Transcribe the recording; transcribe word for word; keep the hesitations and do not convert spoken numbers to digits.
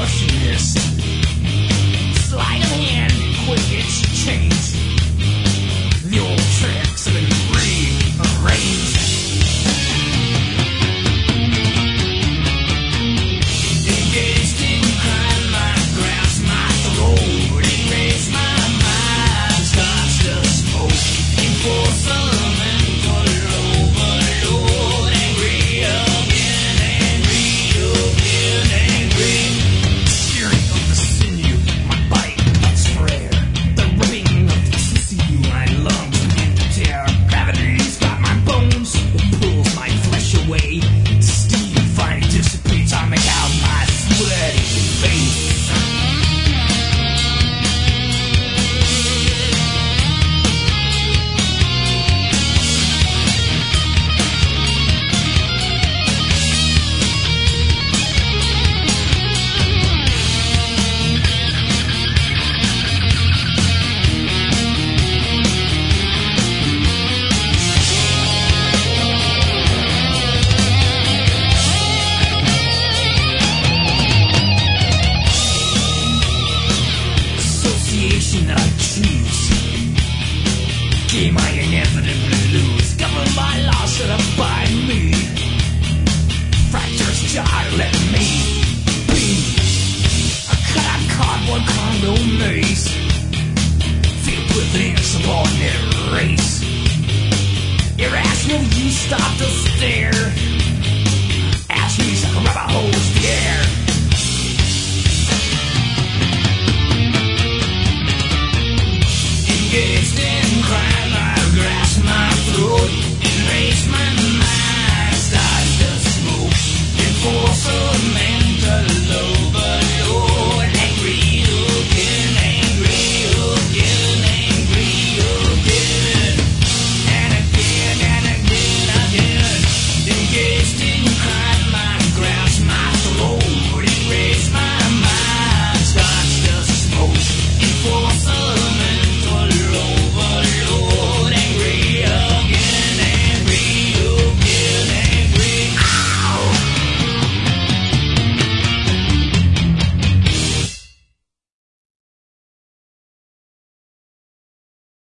Russianness. Sleight of hand, quick exchange. The old tricks have been rearranged. Engaged in crime, my grasp, my throat. Erase my mind, starts to smoke. Enforcement overload. Angry again, angry again, angry. Shearing of the sinew, my bite spread. The ripping of the tissue, my lungs begin to tear. Gravity's got my bones, it pulls my flesh away. Steam finally dissipates, I make out my sweaty face. Association that I choose. Game I inevitably lose. Governed by laws that abide me. Fractures jar, let me be. A cut out cardboard condo maze. Filled with insubordinate race. Irrational, you stop to stare. Ash me like a rubber hose the air.